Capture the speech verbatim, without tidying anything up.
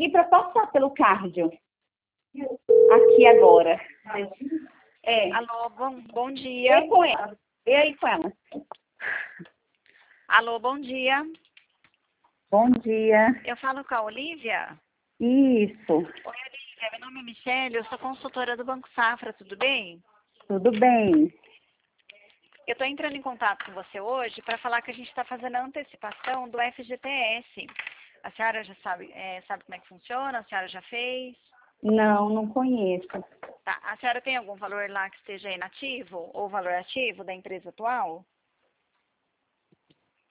pedir para passar pelo cardio. Aqui agora. É. Alô, bom, bom E dia. aí com ela? E aí com ela? Alô, bom dia. Bom dia. Eu falo com a Olivia. Isso. Oi, Olivia, meu nome é Michele, eu sou consultora do Banco Safra, tudo bem? Tudo bem. Eu estou entrando em contato com você hoje para falar que a gente está fazendo a antecipação do F G T S. A senhora já sabe, é, sabe como é que funciona? A senhora já fez? Não, não conheço. Tá. A senhora tem algum valor lá que esteja inativo ou valor ativo da empresa atual?